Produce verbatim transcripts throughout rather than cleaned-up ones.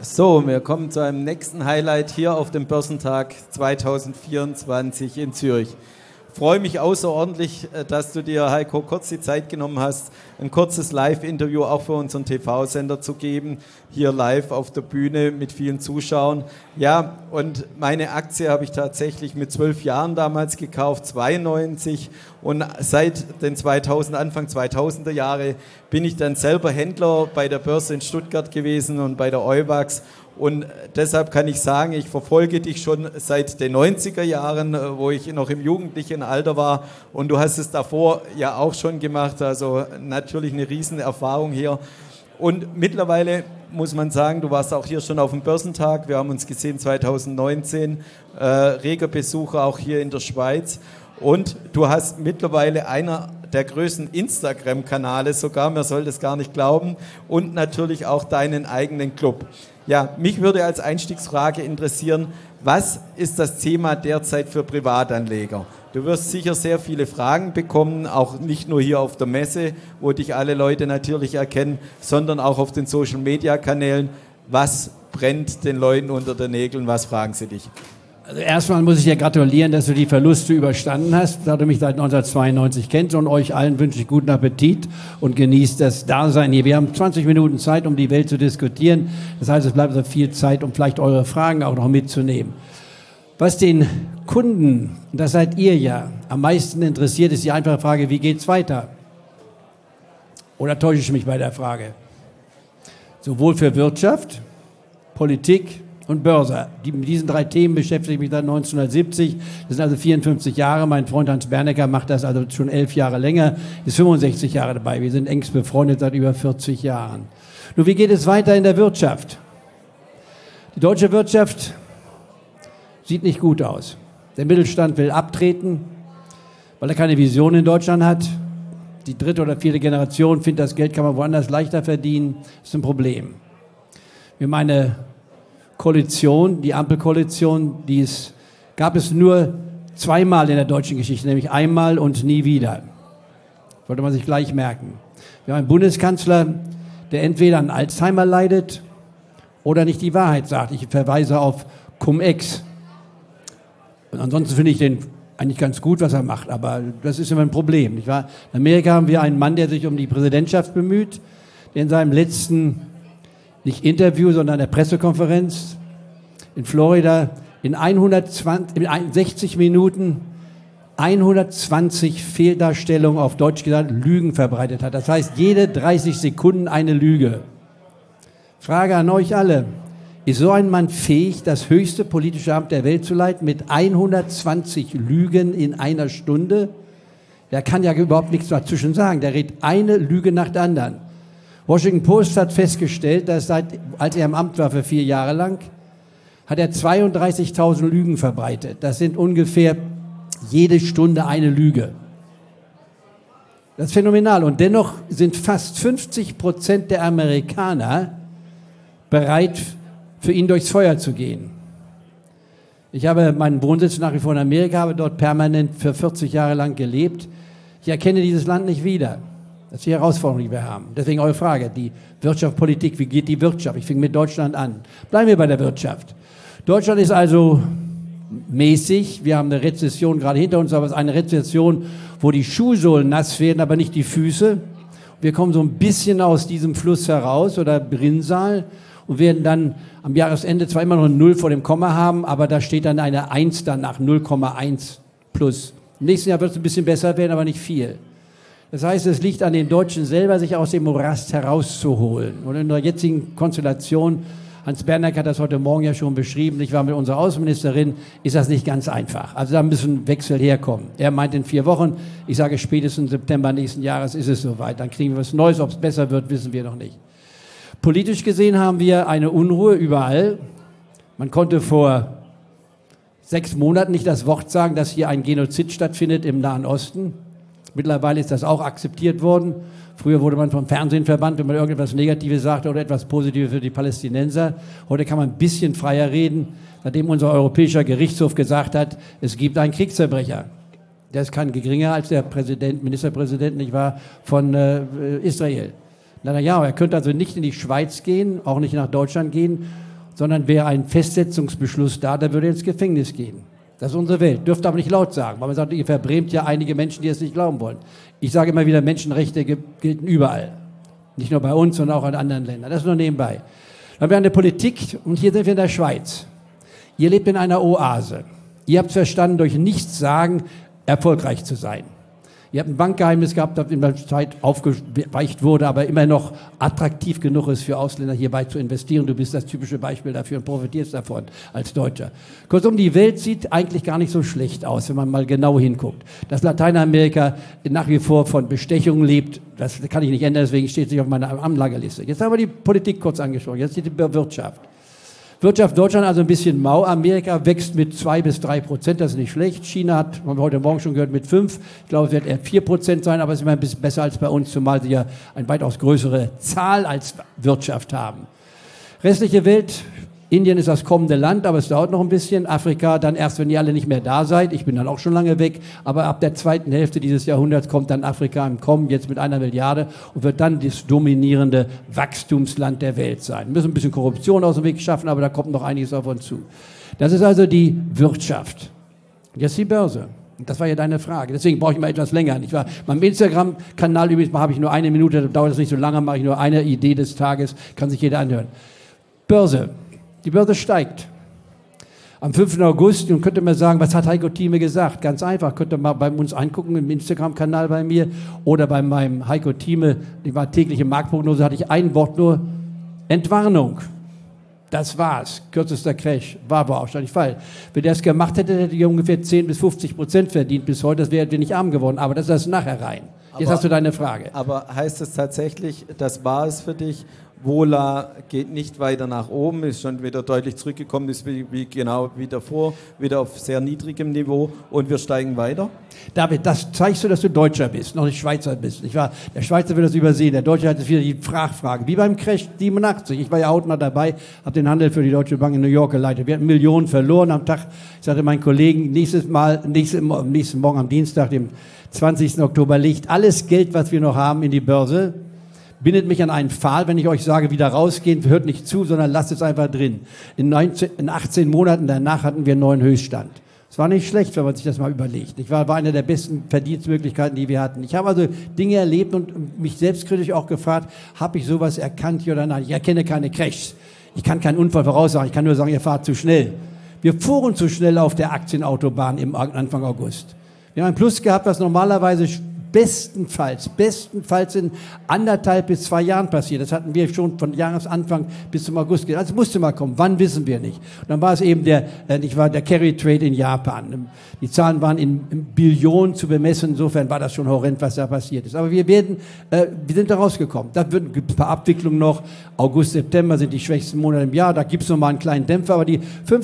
So, wir kommen zu einem nächsten Highlight hier auf dem Börsentag zwanzig vierundzwanzig in Zürich. Ich freue mich außerordentlich, dass du dir, Heiko, kurz die Zeit genommen hast, ein kurzes Live-Interview auch für unseren T V-Sender zu geben, hier live auf der Bühne mit vielen Zuschauern. Ja, und meine Aktie habe ich tatsächlich mit zwölf Jahren damals gekauft, zweiundneunzig, und seit den zweitausend, Anfang zweitausender Jahre bin ich dann selber Händler bei der Börse in Stuttgart gewesen und bei der Euwax. Und deshalb kann ich sagen, ich verfolge dich schon seit den neunziger Jahren, wo ich noch im jugendlichen Alter war. Und du hast es davor ja auch schon gemacht, also natürlich eine riesen Erfahrung hier. Und mittlerweile muss man sagen, du warst auch hier schon auf dem Börsentag. Wir haben uns gesehen zweitausendneunzehn, äh, reger Besucher auch hier in der Schweiz. Und du hast mittlerweile einer der größten Instagram-Kanäle sogar, man soll das gar nicht glauben, und natürlich auch deinen eigenen Club. Ja, mich würde als Einstiegsfrage interessieren, was ist das Thema derzeit für Privatanleger? Du wirst sicher sehr viele Fragen bekommen, auch nicht nur hier auf der Messe, wo dich alle Leute natürlich erkennen, sondern auch auf den Social-Media-Kanälen. Was brennt den Leuten unter den Nägeln? Was fragen sie dich? Also erstmal muss ich dir gratulieren, dass du die Verluste überstanden hast, da du mich seit neunzehnhundertzweiundneunzig kennst, und euch allen wünsche ich guten Appetit und genießt das Dasein hier. Wir haben zwanzig Minuten Zeit, um die Welt zu diskutieren. Das heißt, es bleibt so viel Zeit, um vielleicht eure Fragen auch noch mitzunehmen. Was den Kunden, das seid ihr ja, am meisten interessiert, ist die einfache Frage, wie geht's weiter? Oder täusche ich mich bei der Frage? Sowohl für Wirtschaft, Politik und Börse. Die, mit diesen drei Themen beschäftige ich mich seit neunzehnhundertsiebzig. Das sind also vierundfünfzig Jahre. Mein Freund Hans Bernecker macht das also schon elf Jahre länger, ist fünfundsechzig Jahre dabei. Wir sind engst befreundet seit über vierzig Jahren. Nun, wie geht es weiter in der Wirtschaft? Die deutsche Wirtschaft sieht nicht gut aus. Der Mittelstand will abtreten, weil er keine Vision in Deutschland hat. Die dritte oder vierte Generation findet, das Geld kann man woanders leichter verdienen. Das ist ein Problem. Wir haben eine Koalition, die Ampelkoalition, die es, gab es nur zweimal in der deutschen Geschichte, nämlich einmal und nie wieder. Sollte man sich gleich merken. Wir haben einen Bundeskanzler, der entweder an Alzheimer leidet oder nicht die Wahrheit sagt. Ich verweise auf Cum-Ex. Und ansonsten finde ich den eigentlich ganz gut, was er macht, aber das ist immer ein Problem, nicht wahr? In Amerika haben wir einen Mann, der sich um die Präsidentschaft bemüht, der in seinem letzten, nicht Interview, sondern der Pressekonferenz in Florida in hundertzwanzig, in sechzig Minuten hundertzwanzig Fehldarstellungen, auf Deutsch gesagt, Lügen verbreitet hat. Das heißt, jede dreißig Sekunden eine Lüge. Frage an euch alle. Ist so ein Mann fähig, das höchste politische Amt der Welt zu leiten, mit hundertzwanzig Lügen in einer Stunde? Der kann ja überhaupt nichts dazwischen sagen. Der redet eine Lüge nach der anderen. Washington Post hat festgestellt, dass seit, als er im Amt war für vier Jahre lang, hat er zweiunddreißigtausend Lügen verbreitet. Das sind ungefähr jede Stunde eine Lüge. Das ist phänomenal. Und dennoch sind fast fünfzig Prozent der Amerikaner bereit, für ihn durchs Feuer zu gehen. Ich habe meinen Wohnsitz nach wie vor in Amerika, habe dort permanent für vierzig Jahre lang gelebt. Ich erkenne dieses Land nicht wieder. Das ist die Herausforderung, die wir haben. Deswegen eure Frage, die Wirtschaft, Politik, wie geht die Wirtschaft? Ich fing mit Deutschland an. Bleiben wir bei der Wirtschaft. Deutschland ist also mäßig. Wir haben eine Rezession gerade hinter uns, aber es ist eine Rezession, wo die Schuhsohlen nass werden, aber nicht die Füße. Wir kommen so ein bisschen aus diesem Fluss heraus oder Rinnsal und werden dann am Jahresende zwar immer noch eine Null vor dem Komma haben, aber da steht dann eine eins danach, null Komma eins plus. Im nächsten Jahr wird es ein bisschen besser werden, aber nicht viel. Das heißt, es liegt an den Deutschen selber, sich aus dem Morast herauszuholen. Und in der jetzigen Konstellation, Hans Bernecker hat das heute Morgen ja schon beschrieben, ich war mit unserer Außenministerin, ist das nicht ganz einfach. Also da müssen Wechsel herkommen. Er meint in vier Wochen, ich sage spätestens September nächsten Jahres ist es soweit. Dann kriegen wir was Neues, ob es besser wird, wissen wir noch nicht. Politisch gesehen haben wir eine Unruhe überall. Man konnte vor sechs Monaten nicht das Wort sagen, dass hier ein Genozid stattfindet im Nahen Osten. Mittlerweile ist das auch akzeptiert worden. Früher wurde man vom Fernsehen verbannt, wenn man irgendetwas Negatives sagte oder etwas Positives für die Palästinenser. Heute kann man ein bisschen freier reden, nachdem unser Europäischer Gerichtshof gesagt hat, es gibt einen Kriegsverbrecher. Der ist kein geringer als der Präsident, Ministerpräsident, nicht wahr, von äh, Israel. Na ja, er könnte also nicht in die Schweiz gehen, auch nicht nach Deutschland gehen sondern wäre ein Festsetzungsbeschluss da, der würde ins Gefängnis gehen. Das ist unsere Welt. Dürft aber nicht laut sagen, weil man sagt, ihr verbrämt ja einige Menschen, die es nicht glauben wollen. Ich sage immer wieder, Menschenrechte gelten überall. Nicht nur bei uns, sondern auch in anderen Ländern. Das ist nur nebenbei. Dann haben wir eine Politik und hier sind wir in der Schweiz. Ihr lebt in einer Oase. Ihr habt verstanden, durch nichts sagen, erfolgreich zu sein. Ihr habt ein Bankgeheimnis gehabt, das in der Zeit aufgeweicht wurde, aber immer noch attraktiv genug ist für Ausländer hierbei zu investieren. Du bist das typische Beispiel dafür und profitierst davon als Deutscher. Kurzum, die Welt sieht eigentlich gar nicht so schlecht aus, wenn man mal genau hinguckt. Dass Lateinamerika nach wie vor von Bestechungen lebt, das kann ich nicht ändern, deswegen steht es nicht auf meiner Anlageliste. Jetzt haben wir die Politik kurz angesprochen, jetzt die Wirtschaft. Wirtschaft Deutschland also ein bisschen mau. Amerika wächst mit zwei bis drei Prozent, das ist nicht schlecht. China hat, haben wir heute Morgen schon gehört, mit fünf. Ich glaube, es wird eher vier Prozent sein, aber es ist immer ein bisschen besser als bei uns, zumal sie ja eine weitaus größere Zahl als Wirtschaft haben. Restliche Welt, Indien ist das kommende Land, aber es dauert noch ein bisschen. Afrika dann erst, wenn ihr alle nicht mehr da seid. Ich bin dann auch schon lange weg, aber ab der zweiten Hälfte dieses Jahrhunderts kommt dann Afrika im Kommen, jetzt mit einer Milliarde und wird dann das dominierende Wachstumsland der Welt sein. Wir müssen ein bisschen Korruption aus dem Weg schaffen, aber da kommt noch einiges auf uns zu. Das ist also die Wirtschaft. Jetzt die Börse. Das war ja deine Frage. Deswegen brauche ich mal etwas länger. Ich war, meinem Instagram-Kanal übrigens habe ich nur eine Minute, da dauert es nicht so lange, mache ich nur eine Idee des Tages, kann sich jeder anhören. Börse. Die Börse steigt. Am fünften August, und könnte man sagen, was hat Heiko Thieme gesagt? Ganz einfach, könnt ihr mal bei uns angucken, im Instagram-Kanal bei mir oder bei meinem Heiko Thieme, die war tägliche Marktprognose, hatte ich ein Wort nur, Entwarnung. Das war's. Kürzester Crash. War aber auch wahrscheinlich Fall. Wenn der es gemacht hätte, hätte er ungefähr zehn bis fünfzig Prozent verdient bis heute, das wäre wir nicht arm geworden. Aber das ist das nachher rein. Jetzt aber, hast du deine Frage. Aber heißt es tatsächlich, das war es für dich? Vola geht nicht weiter nach oben, ist schon wieder deutlich zurückgekommen, ist wie, wie genau wie davor, wieder auf sehr niedrigem Niveau und wir steigen weiter? David, das zeigst du, dass du Deutscher bist, noch nicht Schweizer bist. Ich war, der Schweizer will das übersehen, der Deutsche hat jetzt wieder die Frage, wie beim Crash siebenundachtzig. Ich war ja hautnah dabei, habe den Handel für die Deutsche Bank in New York geleitet. Wir hatten Millionen verloren am Tag. Ich sagte meinen Kollegen, nächstes Mal, nächstes, nächsten Morgen am Dienstag, dem zwanzigsten Oktober, legt alles Geld, was wir noch haben, in die Börse. Bindet mich an einen Pfahl, wenn ich euch sage, wieder rausgehen, hört nicht zu, sondern lasst es einfach drin. In, neunzehn, in achtzehn Monaten danach hatten wir einen neuen Höchststand. Es war nicht schlecht, wenn man sich das mal überlegt. Ich war, war eine der besten Verdienstmöglichkeiten, die wir hatten. Ich habe also Dinge erlebt und mich selbstkritisch auch gefragt, habe ich sowas erkannt hier oder nein? Ich erkenne keine Crashs. Ich kann keinen Unfall voraussagen. Ich kann nur sagen, ihr fahrt zu schnell. Wir fuhren zu schnell auf der Aktienautobahn im Anfang August. Wir haben einen Plus gehabt, was normalerweise bestenfalls, bestenfalls in anderthalb bis zwei Jahren passiert. Das hatten wir schon von Jahresanfang bis zum August. Also es musste mal kommen. Wann, wissen wir nicht. Und dann war es eben der, äh, ich war der Carry Trade in Japan. Die Zahlen waren in, in Billionen zu bemessen. Insofern war das schon horrend, was da passiert ist. Aber wir werden, äh, wir sind da rausgekommen. Da gibt es ein paar Abwicklungen noch. August, September sind die schwächsten Monate im Jahr. Da gibt es noch mal einen kleinen Dämpfer. Aber die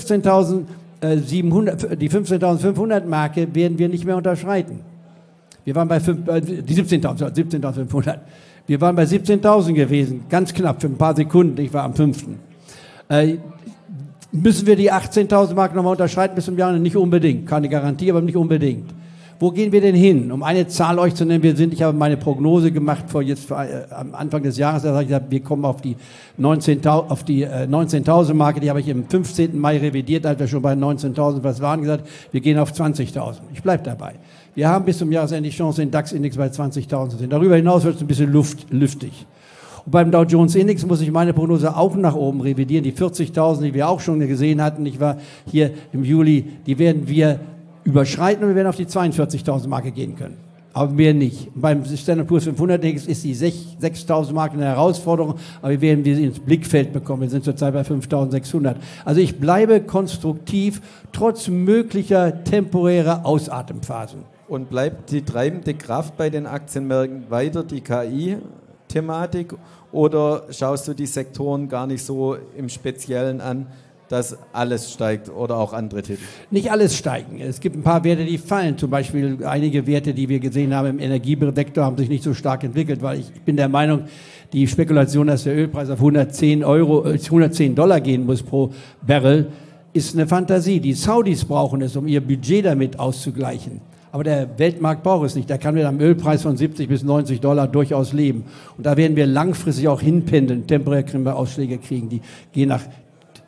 fünfzehntausendfünfhundert, die fünfzehntausendfünfhundert Marke werden wir nicht mehr unterschreiten. Wir waren bei die siebzehntausendfünfhundert. Wir waren bei siebzehntausend gewesen, ganz knapp für ein paar Sekunden. Ich war am fünften Äh, müssen wir die achtzehntausend Mark nochmal unterschreiten bis zum Jahr? Nicht unbedingt. Keine Garantie, aber nicht unbedingt. Wo gehen wir denn hin? Um eine Zahl euch zu nennen, wir sind, ich habe meine Prognose gemacht vor jetzt vor, äh, am Anfang des Jahres, da habe ich gesagt, wir kommen auf die neunzehntausend, auf die äh, neunzehntausend Marke, die habe ich am fünfzehnten Mai revidiert, als wir schon bei neunzehntausend was waren, gesagt, wir gehen auf zwanzigtausend. Ich bleibe dabei. Wir haben bis zum Jahresende die Chance, den DAX-Index bei zwanzigtausend zu sehen. Darüber hinaus wird es ein bisschen luft, lüftig. Und beim Dow Jones Index muss ich meine Prognose auch nach oben revidieren. Die vierzigtausend, die wir auch schon gesehen hatten, ich war hier im Juli, die werden wir überschreiten und wir werden auf die zweiundvierzigtausend Marke gehen können. Aber mehr nicht. Beim Standard and Poor's fünfhundert Index ist die sechstausend Marke eine Herausforderung, aber wir werden sie ins Blickfeld bekommen. Wir sind zurzeit bei fünftausendsechshundert. Also ich bleibe konstruktiv, trotz möglicher temporärer Ausatemphasen. Und bleibt die treibende Kraft bei den Aktienmärkten weiter die K I-Thematik oder schaust du die Sektoren gar nicht so im Speziellen an, dass alles steigt oder auch andere Titel? Nicht alles steigen. Es gibt ein paar Werte, die fallen. Zum Beispiel einige Werte, die wir gesehen haben im Energiesektor, haben sich nicht so stark entwickelt, weil ich bin der Meinung, die Spekulation, dass der Ölpreis auf hundertzehn Euro, hundertzehn Dollar gehen muss pro Barrel, ist eine Fantasie. Die Saudis brauchen es, um ihr Budget damit auszugleichen. Aber der Weltmarkt braucht es nicht. Der kann mit einem Ölpreis von siebzig bis neunzig Dollar durchaus leben. Und da werden wir langfristig auch hinpendeln. Temporär können wir Ausschläge kriegen, die gehen nach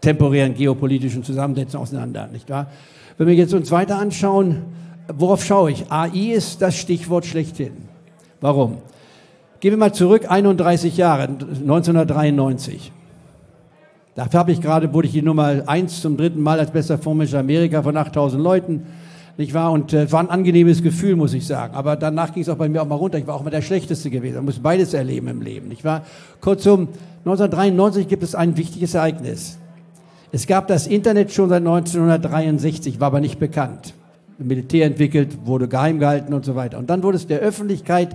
temporären geopolitischen Zusammensetzungen auseinander, nicht wahr? Wenn wir jetzt uns weiter anschauen, worauf schaue ich? A I ist das Stichwort schlechthin. Warum? Gehen wir mal zurück, einunddreißig Jahre, neunzehnhundertdreiundneunzig. Dafür habe ich gerade, wurde ich die Nummer eins zum dritten Mal als bester Fondsmanager Amerika von achttausend Leuten, nicht wahr? Und es äh, war ein angenehmes Gefühl, muss ich sagen. Aber danach ging es auch bei mir auch mal runter. Ich war auch mal der Schlechteste gewesen. Man muss beides erleben im Leben, nicht wahr? Kurzum, neunzehnhundertdreiundneunzig gibt es ein wichtiges Ereignis. Es gab das Internet schon seit neunzehnhundertdreiundsechzig, war aber nicht bekannt. Im Militär entwickelt, wurde geheim gehalten und so weiter. Und dann wurde es der Öffentlichkeit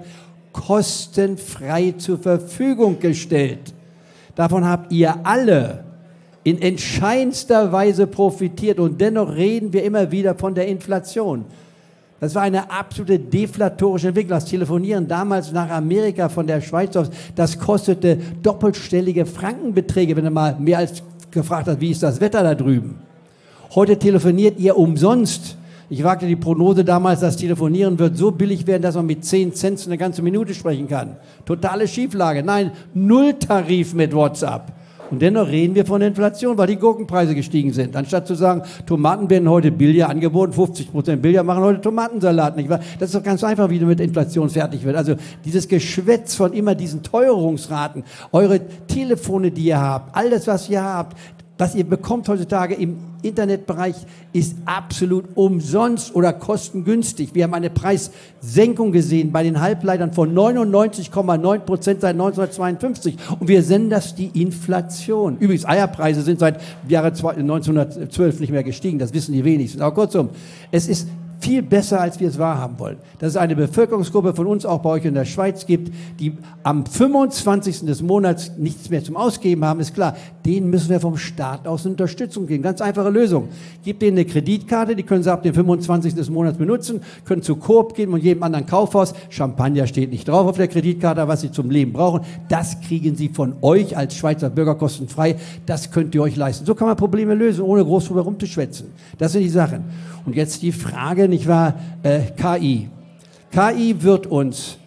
kostenfrei zur Verfügung gestellt. Davon habt ihr alle in entscheidendster Weise profitiert und dennoch reden wir immer wieder von der Inflation. Das war eine absolute deflatorische Entwicklung. Das Telefonieren damals nach Amerika von der Schweiz aus, das kostete doppelstellige Frankenbeträge, wenn du mal mehr als gefragt hast, wie ist das Wetter da drüben. Heute telefoniert ihr umsonst. Ich wagte die Prognose damals, das Telefonieren wird so billig werden, dass man mit zehn Cent eine ganze Minute sprechen kann. Totale Schieflage. Nein, Nulltarif mit WhatsApp. Und dennoch reden wir von Inflation, weil die Gurkenpreise gestiegen sind. Anstatt zu sagen, Tomaten werden heute billiger angeboten, fünfzig Prozent billiger, machen heute Tomatensalat, nicht wahr? Das ist doch ganz einfach, wie du mit Inflation fertig wird. Also dieses Geschwätz von immer diesen Teuerungsraten, eure Telefone, die ihr habt, all das, was ihr habt, was ihr bekommt heutzutage im Internetbereich, ist absolut umsonst oder kostengünstig. Wir haben eine Preissenkung gesehen bei den Halbleitern von neunundneunzig Komma neun Prozent seit neunzehnhundertzweiundfünfzig. Und wir nennen das die Inflation. Übrigens, Eierpreise sind seit Jahre neunzehnhundertzwölf nicht mehr gestiegen. Das wissen die wenigsten. Aber kurzum, es ist viel besser, als wir es wahrhaben wollen. Dass es eine Bevölkerungsgruppe von uns auch bei euch in der Schweiz gibt, die am fünfundzwanzigsten des Monats nichts mehr zum Ausgeben haben, ist klar. Denen müssen wir vom Staat aus eine Unterstützung geben. Ganz einfache Lösung. Gebt denen eine Kreditkarte, die können sie ab dem fünfundzwanzigsten des Monats benutzen, können zu Coop gehen und jedem anderen Kaufhaus. Champagner steht nicht drauf auf der Kreditkarte, was sie zum Leben brauchen. Das kriegen sie von euch als Schweizer Bürger kostenfrei. Das könnt ihr euch leisten. So kann man Probleme lösen, ohne groß drüber rumzuschwätzen. Das sind die Sachen. Und jetzt die Frage, nicht wahr, äh, K I. K I wird uns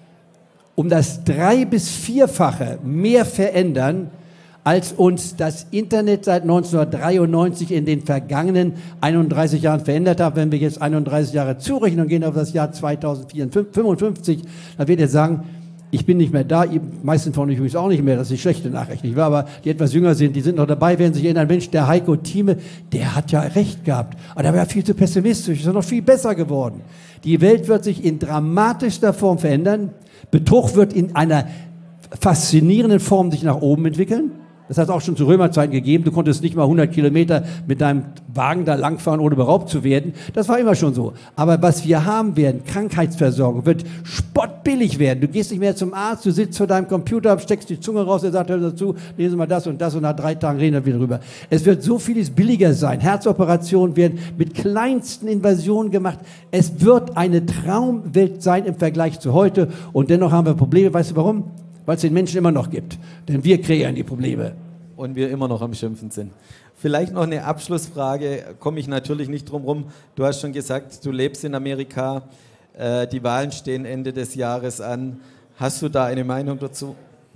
um das drei- bis vierfache mehr verändern, als uns das Internet seit neunzehnhundertdreiundneunzig in den vergangenen einunddreißig Jahren verändert hat. Wenn wir jetzt einunddreißig Jahre zurechnen und gehen auf das Jahr zweitausendfünfundfünfzig, dann werdet ihr sagen, ich bin nicht mehr da, die meisten von euch übrigens auch nicht mehr, das ist die schlechte Nachricht, nicht wahr? Aber die etwas jünger sind, die sind noch dabei, werden sich erinnern, Mensch, der Heiko Thieme, der hat ja recht gehabt, aber der war viel zu pessimistisch, ist ja noch viel besser geworden. Die Welt wird sich in dramatischster Form verändern, Betrug wird in einer faszinierenden Form sich nach oben entwickeln. Das hat es auch schon zu Römerzeiten gegeben. Du konntest nicht mal hundert Kilometer mit deinem Wagen da langfahren, ohne beraubt zu werden. Das war immer schon so. Aber was wir haben werden, Krankheitsversorgung, wird spottbillig werden. Du gehst nicht mehr zum Arzt, du sitzt vor deinem Computer, steckst die Zunge raus, er sagt, hör dazu, lesen wir das und das und nach drei Tagen reden wir wieder drüber. Es wird so vieles billiger sein. Herzoperationen werden mit kleinsten Invasionen gemacht. Es wird eine Traumwelt sein im Vergleich zu heute. Und dennoch haben wir Probleme. Weißt du warum? Weil es den Menschen immer noch gibt. Denn wir kreieren die Probleme. Und wir immer noch am Schimpfen sind. Vielleicht noch eine Abschlussfrage, komme ich natürlich nicht drum rum. Du hast schon gesagt, du lebst in Amerika, äh, die Wahlen stehen Ende des Jahres an. Hast du da eine Meinung dazu?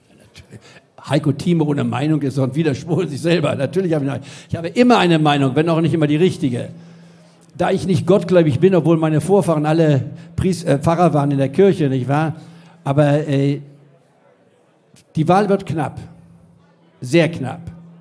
Heiko Thieme ohne Meinung ist doch ein Widerspruch in sich selber. Natürlich habe ich eine Meinung. Ich habe immer eine Meinung, wenn auch nicht immer die richtige. Da ich nicht gottgläubig bin, obwohl meine Vorfahren alle Priester, äh, Pfarrer waren in der Kirche, nicht wahr? Aber äh, die Wahl wird knapp, sehr knapp,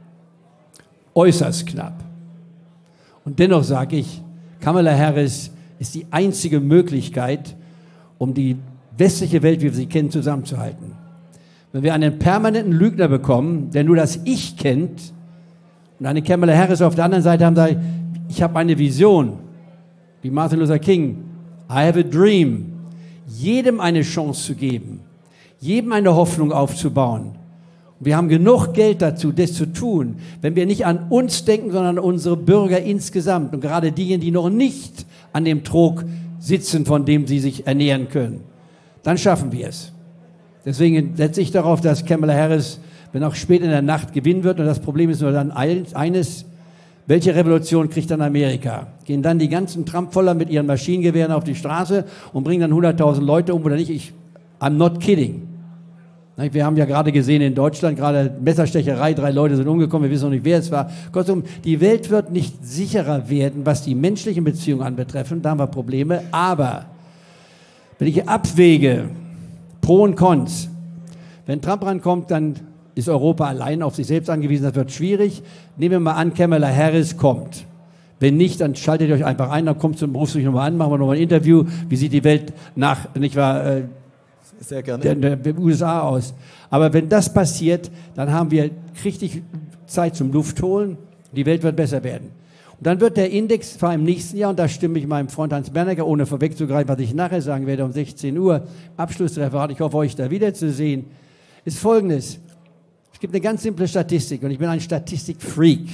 äußerst knapp. Und dennoch sage ich, Kamala Harris ist die einzige Möglichkeit, um die westliche Welt, wie wir sie kennen, zusammenzuhalten. Wenn wir einen permanenten Lügner bekommen, der nur das Ich kennt, und eine Kamala Harris auf der anderen Seite haben, sagt, ich habe eine Vision, wie Martin Luther King, I have a dream, jedem eine Chance zu geben, jedem eine Hoffnung aufzubauen. Wir haben genug Geld dazu, das zu tun, wenn wir nicht an uns denken, sondern an unsere Bürger insgesamt und gerade diejenigen, die noch nicht an dem Trog sitzen, von dem sie sich ernähren können. Dann schaffen wir es. Deswegen setze ich darauf, dass Kamala Harris, wenn auch spät in der Nacht, gewinnen wird. Und das Problem ist nur dann eines, welche Revolution kriegt dann Amerika? Gehen dann die ganzen Trump-Voller mit ihren Maschinengewehren auf die Straße und bringen dann hunderttausend Leute um oder nicht? Ich, I'm not kidding. Wir haben ja gerade gesehen in Deutschland, gerade Messerstecherei, drei Leute sind umgekommen, wir wissen noch nicht, wer es war. Kurzum, die Welt wird nicht sicherer werden, was die menschlichen Beziehungen anbetreffen, da haben wir Probleme. Aber wenn ich abwäge, Pro und Cons, wenn Trump rankommt, dann ist Europa allein auf sich selbst angewiesen, das wird schwierig. Nehmen wir mal an, Kamala Harris kommt. Wenn nicht, dann schaltet ihr euch einfach ein, dann kommt zum Rufst euch nochmal an, machen wir nochmal ein Interview. Wie sieht die Welt nach, nicht wahr, äh, Sehr gerne. der, der, der U S A aus? Aber wenn das passiert, dann haben wir richtig Zeit zum Luftholen. Die Welt wird besser werden. Und dann wird der Index zwar im nächsten Jahr, und da stimme ich meinem Freund Hans Bernecker, ohne vorwegzugreifen, was ich nachher sagen werde, um sechzehn Uhr, Abschlussreferat, ich hoffe, euch da wiederzusehen, ist Folgendes. Es gibt eine ganz simple Statistik, und ich bin ein Statistikfreak.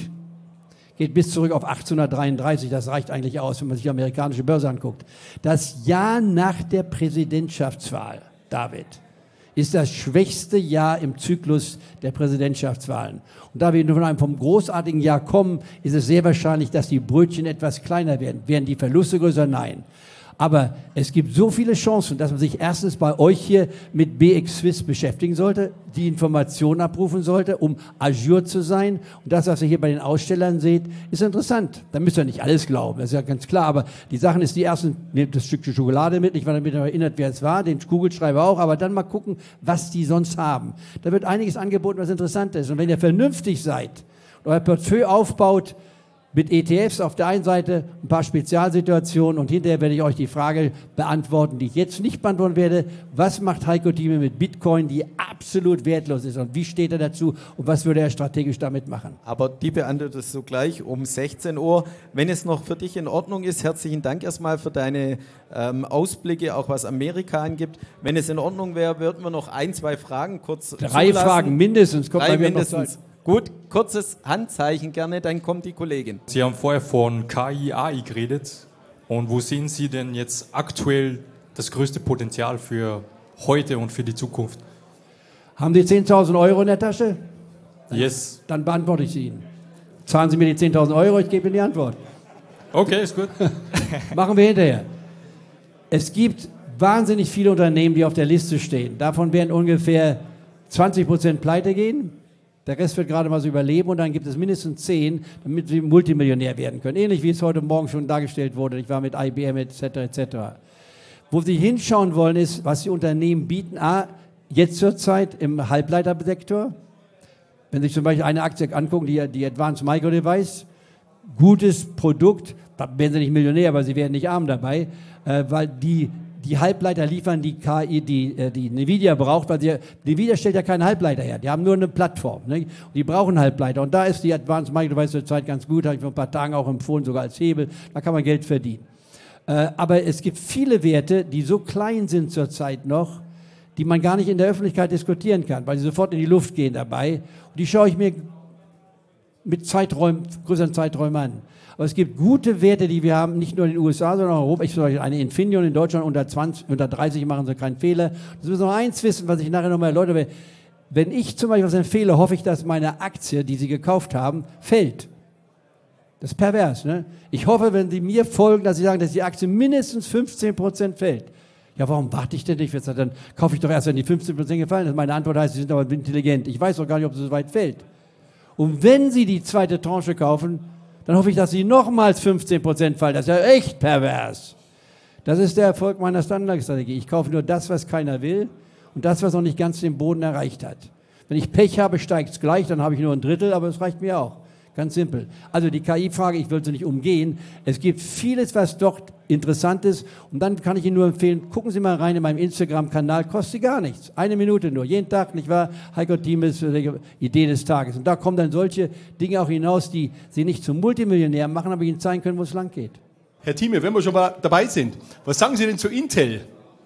Geht bis zurück auf achtzehnhundertdreiunddreißig, das reicht eigentlich aus, wenn man sich die amerikanische Börse anguckt. Das Jahr nach der Präsidentschaftswahl, David, ist das schwächste Jahr im Zyklus der Präsidentschaftswahlen. Und da wir nur von einem vom großartigen Jahr kommen, ist es sehr wahrscheinlich, dass die Brötchen etwas kleiner werden. Werden die Verluste größer? Nein. Aber es gibt so viele Chancen, dass man sich erstens bei euch hier mit B X Swiss beschäftigen sollte, die Informationen abrufen sollte, um Azure zu sein. Und das, was ihr hier bei den Ausstellern seht, ist interessant. Da müsst ihr nicht alles glauben, das ist ja ganz klar. Aber die Sachen ist, die ersten, nehmt das Stückchen Schokolade mit, ich war damit erinnert, wer es war, den Kugelschreiber auch, aber dann mal gucken, was die sonst haben. Da wird einiges angeboten, was interessant ist. Und wenn ihr vernünftig seid und euer Portfolio aufbaut, mit E T Fs auf der einen Seite, ein paar Spezialsituationen, und hinterher werde ich euch die Frage beantworten, die ich jetzt nicht beantworten werde. Was macht Heiko Thieme mit Bitcoin, die absolut wertlos ist, und wie steht er dazu und was würde er strategisch damit machen? Aber die beantwortest du gleich um sechzehn Uhr. Wenn es noch für dich in Ordnung ist, herzlichen Dank erstmal für deine ähm, Ausblicke, auch was Amerika angibt. Wenn es in Ordnung wäre, würden wir noch ein, zwei Fragen kurz Drei zulassen. Fragen mindestens. Kommt Drei bei mir mindestens. noch Zeit. Gut, kurzes Handzeichen gerne, dann kommt die Kollegin. Sie haben vorher von K I, A I geredet. Und wo sehen Sie denn jetzt aktuell das größte Potenzial für heute und für die Zukunft? Haben Sie zehntausend Euro in der Tasche? Yes. Dann beantworte ich sie Ihnen. Zahlen Sie mir die zehntausend Euro, ich gebe Ihnen die Antwort. Okay, ist gut. Machen wir hinterher. Es gibt wahnsinnig viele Unternehmen, die auf der Liste stehen. Davon werden ungefähr zwanzig Prozent pleite gehen. Der Rest wird gerade mal so überleben, und dann gibt es mindestens zehn, damit sie Multimillionär werden können. Ähnlich wie es heute Morgen schon dargestellt wurde. Ich war mit I B M et cetera et cetera. Wo Sie hinschauen wollen, ist, was die Unternehmen bieten. A, jetzt zur Zeit im Halbleitersektor. Wenn Sie sich zum Beispiel eine Aktie angucken, die, die Advanced Micro Device, gutes Produkt, da werden Sie nicht Millionär, aber Sie werden nicht arm dabei, äh, weil die die Halbleiter liefern, die K I, die, die Nvidia braucht, weil sie, Nvidia stellt ja keinen Halbleiter her, die haben nur eine Plattform, ne? Und die brauchen Halbleiter, und da ist die Advanced Micro Device zur Zeit ganz gut, habe ich vor ein paar Tagen auch empfohlen, sogar als Hebel, da kann man Geld verdienen. Äh, aber es gibt viele Werte, die so klein sind zurzeit noch, die man gar nicht in der Öffentlichkeit diskutieren kann, weil sie sofort in die Luft gehen dabei, und die schaue ich mir mit Zeiträumen, größeren Zeiträumen an. Aber es gibt gute Werte, die wir haben, nicht nur in den U S A, sondern auch in Europa. Ich zum Beispiel eine Infineon in Deutschland unter zwanzig, unter dreißig machen sie keinen Fehler. Das müssen wir noch eins wissen, was ich nachher nochmal erläutere. Wenn ich zum Beispiel was empfehle, hoffe ich, dass meine Aktie, die Sie gekauft haben, fällt. Das ist pervers, ne? Ich hoffe, wenn Sie mir folgen, dass Sie sagen, dass die Aktie mindestens fünfzehn Prozent fällt. Ja, warum warte ich denn nicht? Dann kaufe ich doch erst, wenn die fünfzehn Prozent gefallen. Meine Antwort heißt, Sie sind aber intelligent. Ich weiß doch gar nicht, ob es so weit fällt. Und wenn Sie die zweite Tranche kaufen, dann hoffe ich, dass Sie nochmals fünfzehn Prozent fallen. Das ist ja echt pervers. Das ist der Erfolg meiner Standardstrategie. Ich kaufe nur das, was keiner will, und das, was noch nicht ganz den Boden erreicht hat. Wenn ich Pech habe, steigt es gleich, dann habe ich nur ein Drittel, aber es reicht mir auch. Ganz simpel. Also die K I-Frage, ich will sie nicht umgehen. Es gibt vieles, was dort interessant ist. Und dann kann ich Ihnen nur empfehlen, gucken Sie mal rein in meinem Instagram-Kanal, kostet gar nichts. Eine Minute nur, jeden Tag, nicht wahr? Heiko Thiemes Idee des Tages. Und da kommen dann solche Dinge auch hinaus, die Sie nicht zum Multimillionär machen, aber Ihnen zeigen können, wo es lang geht. Herr Thieme, wenn wir schon mal dabei sind, was sagen Sie denn zu Intel?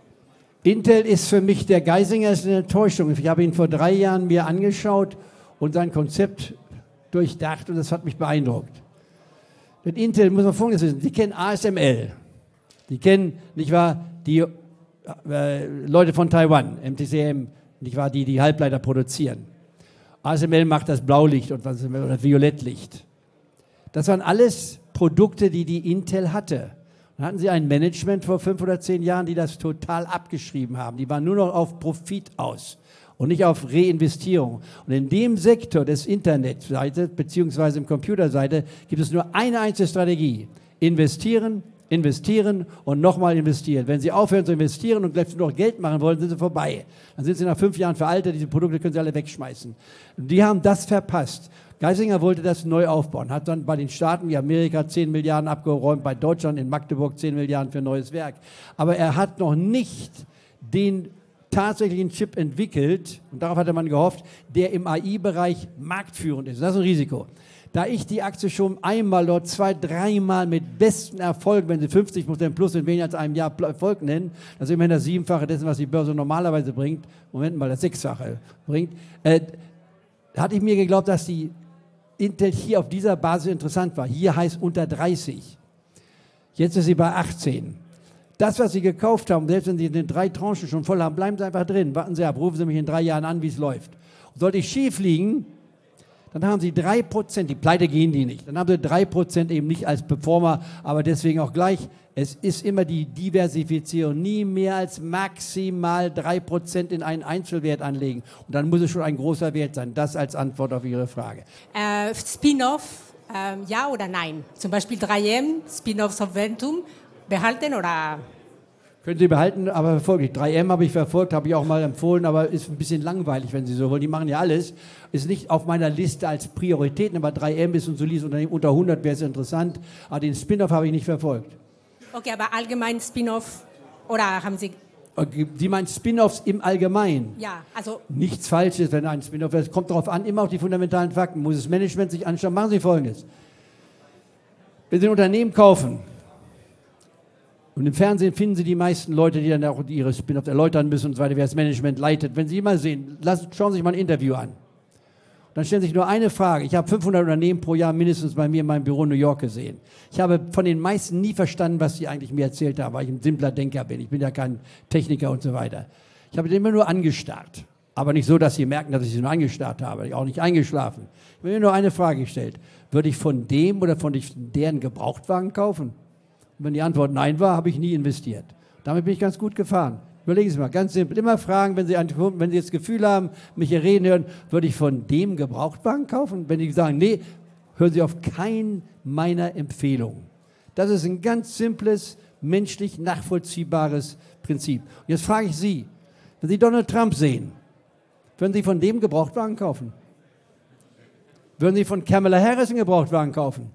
Intel ist für mich, der Geisinger ist eine Enttäuschung. Ich habe ihn vor drei Jahren mir angeschaut und sein Konzept durchdacht, und das hat mich beeindruckt. Mit Intel muss man Folgendes wissen, die kennen A S M L, die kennen, nicht wahr, die äh, Leute von Taiwan, M T C M, nicht wahr, die die Halbleiter produzieren. A S M L macht das Blaulicht und was, oder das Violettlicht. Das waren alles Produkte, die die Intel hatte. Dann hatten sie ein Management vor fünf oder zehn Jahren, die das total abgeschrieben haben. Die waren nur noch auf Profit aus. und nicht auf Reinvestierung. Und in dem Sektor des Internetseite beziehungsweise im Computerseite gibt es nur eine einzige Strategie. Investieren, investieren und nochmal investieren. Wenn Sie aufhören zu investieren und nur noch Geld machen wollen, sind Sie vorbei. Dann sind Sie nach fünf Jahren veraltet, diese Produkte können Sie alle wegschmeißen. Und die haben das verpasst. Geisinger wollte das neu aufbauen, hat dann bei den Staaten wie Amerika zehn Milliarden abgeräumt, bei Deutschland in Magdeburg zehn Milliarden für ein neues Werk. Aber er hat noch nicht den tatsächlichen Chip entwickelt, und darauf hatte man gehofft, der im A I-Bereich marktführend ist. Das ist ein Risiko. Da ich die Aktie schon einmal oder zwei, dreimal mit besten Erfolg, wenn Sie fünfzig Prozent plus in weniger als einem Jahr Erfolg nennen, das ist immerhin das Siebenfache dessen, was die Börse normalerweise bringt, Moment mal, das Sechsfache bringt, äh, hatte ich mir geglaubt, dass die Intel hier auf dieser Basis interessant war. Hier heißt unter dreißig. Jetzt ist sie bei achtzehn. Das, was Sie gekauft haben, selbst wenn Sie in den drei Tranchen schon voll haben, bleiben Sie einfach drin. Warten Sie ab, rufen Sie mich in drei Jahren an, wie es läuft. Und sollte ich schief liegen, dann haben Sie drei Prozent, die Pleite gehen die nicht, dann haben Sie drei Prozent eben nicht als Performer, aber deswegen auch gleich, es ist immer die Diversifizierung, nie mehr als maximal drei Prozent in einen Einzelwert anlegen. Und dann muss es schon ein großer Wert sein. Das als Antwort auf Ihre Frage. Äh, Spin-off, äh, ja oder nein? Zum Beispiel drei M, Spin-off Solventum, behalten oder... Können Sie behalten, aber verfolge ich. drei M habe ich verfolgt, habe ich auch mal empfohlen, aber ist ein bisschen langweilig, wenn Sie so wollen. Die machen ja alles. Ist nicht auf meiner Liste als Prioritäten, aber drei M ist ein solides Unternehmen. Unter hundert wäre es interessant, aber den Spin-off habe ich nicht verfolgt. Okay, aber allgemein Spin-off oder haben Sie... Okay, Sie meinen Spin-offs im Allgemeinen? Ja, also... Nichts Falsches, wenn ein Spin-off ist. Es kommt darauf an, immer auf die fundamentalen Fakten. Muss das Management sich anschauen. Machen Sie Folgendes. Wenn Sie ein Unternehmen kaufen, und im Fernsehen finden Sie die meisten Leute, die dann auch ihre Spin-offs erläutern müssen und so weiter, wer das Management leitet. Wenn Sie mal sehen, lassen, schauen Sie sich mal ein Interview an. Dann stellen Sie sich nur eine Frage. Ich habe fünfhundert Unternehmen pro Jahr mindestens bei mir in meinem Büro in New York gesehen. Ich habe von den meisten nie verstanden, was sie eigentlich mir erzählt haben, weil ich ein simpler Denker bin. Ich bin ja kein Techniker und so weiter. Ich habe den immer nur angestarrt. Aber nicht so, dass Sie merken, dass ich sie nur angestarrt habe. Ich habe auch nicht eingeschlafen. Ich habe mir nur eine Frage gestellt. Würde ich von dem oder von deren Gebrauchtwagen kaufen? Und wenn die Antwort nein war, habe ich nie investiert. Damit bin ich ganz gut gefahren. Überlegen Sie mal, ganz simpel. Immer fragen, wenn Sie, wenn Sie jetzt das Gefühl haben, mich hier reden hören, würde ich von dem Gebrauchtwagen kaufen? Wenn die sagen, nee, hören Sie auf keinen meiner Empfehlungen. Das ist ein ganz simples, menschlich nachvollziehbares Prinzip. Und jetzt frage ich Sie, wenn Sie Donald Trump sehen, würden Sie von dem Gebrauchtwagen kaufen? Würden Sie von Kamala Harris einen Gebrauchtwagen kaufen?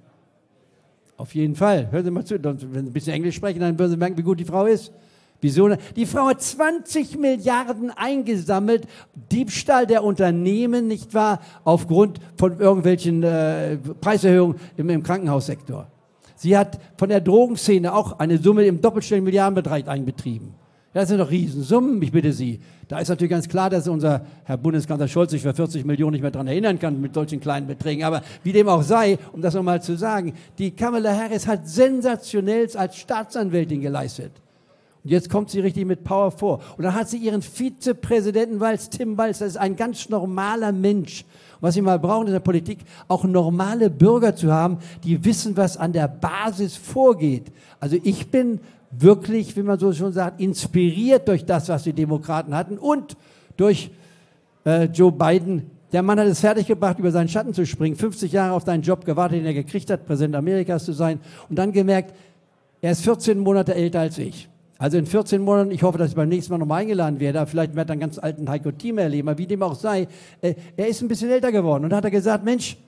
Auf jeden Fall. Hören Sie mal zu. Wenn Sie ein bisschen Englisch sprechen, dann würden Sie merken, wie gut die Frau ist. Wieso? Die Frau hat zwanzig Milliarden eingesammelt, Diebstahl der Unternehmen, nicht wahr, aufgrund von irgendwelchen äh, Preiserhöhungen im, im Krankenhaussektor. Sie hat von der Drogenszene auch eine Summe im doppelstelligen Milliardenbetrag einbetrieben. Das sind doch Riesensummen, ich bitte Sie. Da ist natürlich ganz klar, dass unser Herr Bundeskanzler Scholz sich für vierzig Millionen nicht mehr daran erinnern kann mit solchen kleinen Beträgen. Aber wie dem auch sei, um das nochmal zu sagen, die Kamala Harris hat sensationell als Staatsanwältin geleistet. Und jetzt kommt sie richtig mit Power vor. Und dann hat sie ihren Vizepräsidenten Walz, Tim Walz, das ist ein ganz normaler Mensch. Und was sie mal brauchen in der Politik, auch normale Bürger zu haben, die wissen, was an der Basis vorgeht. Also ich bin wirklich, wie man so schon sagt, inspiriert durch das, was die Demokraten hatten und durch äh, Joe Biden. Der Mann hat es fertiggebracht, über seinen Schatten zu springen, fünfzig Jahre auf seinen Job gewartet, den er gekriegt hat, Präsident Amerikas zu sein und dann gemerkt, er ist vierzehn Monate älter als ich. Also in vierzehn Monaten, ich hoffe, dass ich beim nächsten Mal nochmal eingeladen werde, vielleicht wird er einen ganz alten Heiko Thieme erleben, aber wie dem auch sei, äh, er ist ein bisschen älter geworden und dann hat er gesagt, Mensch,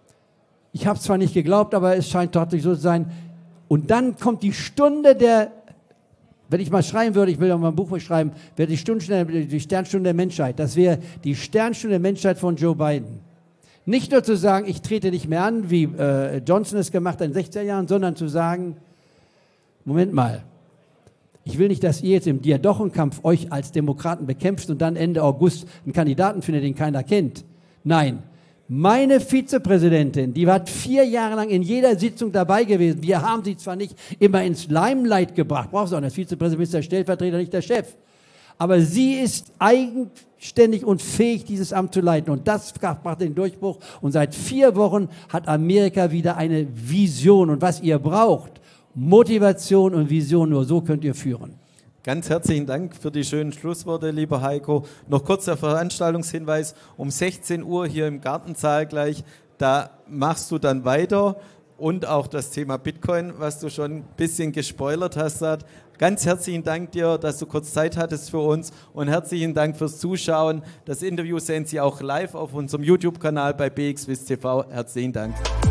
ich habe es zwar nicht geglaubt, aber es scheint tatsächlich so zu sein. Und dann kommt die Stunde der, wenn ich mal schreiben würde, ich will ja mal ein Buch schreiben, wäre die, Stunde, die Sternstunde der Menschheit. Das wäre die Sternstunde der Menschheit von Joe Biden. Nicht nur zu sagen, ich trete nicht mehr an, wie äh, Johnson es gemacht hat in den sechziger Jahren, sondern zu sagen, Moment mal, ich will nicht, dass ihr jetzt im Diadochenkampf euch als Demokraten bekämpft und dann Ende August einen Kandidaten findet, den keiner kennt. Nein. Meine Vizepräsidentin, die hat vier Jahre lang in jeder Sitzung dabei gewesen. Wir haben sie zwar nicht immer ins Limelight gebracht, brauchst du auch nicht, als Vizepräsident ist der Stellvertreter, nicht der Chef. Aber sie ist eigenständig und fähig, dieses Amt zu leiten. Und das macht den Durchbruch. Und seit vier Wochen hat Amerika wieder eine Vision. Und was ihr braucht, Motivation und Vision, nur so könnt ihr führen. Ganz herzlichen Dank für die schönen Schlussworte, lieber Heiko. Noch kurz der Veranstaltungshinweis, um sechzehn Uhr hier im Gartensaal gleich, da machst du dann weiter und auch das Thema Bitcoin, was du schon ein bisschen gespoilert hast. Sad. Ganz herzlichen Dank dir, dass du kurz Zeit hattest für uns und herzlichen Dank fürs Zuschauen. Das Interview sehen Sie auch live auf unserem YouTube-Kanal bei B X W I S T V. Herzlichen Dank.